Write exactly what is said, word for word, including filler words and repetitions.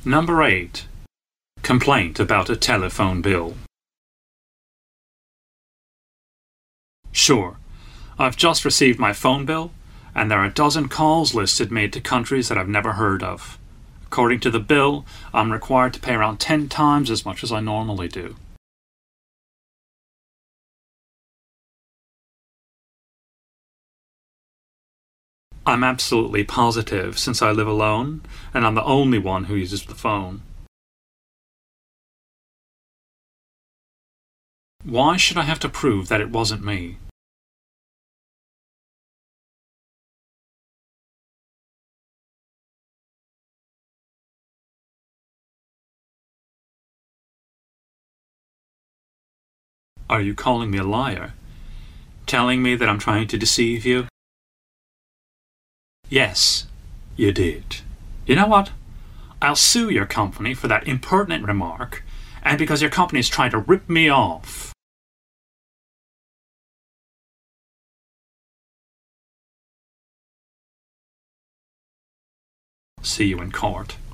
Number eight. Complaint about a telephone bill. Sure, I've just received my phone bill, and there are a dozen calls listed made to countries that I've never heard of. According to the bill, I'm required to pay around ten times as much as I normally do. I'm absolutely positive, since I live alone, and I'm the only one who uses the phone. Why should I have to prove that it wasn't me? Are you calling me a liar? Telling me that I'm trying to deceive you? Yes, you did. You know what? I'll sue your company for that impertinent remark, and because your company is trying to rip me off. See you in court.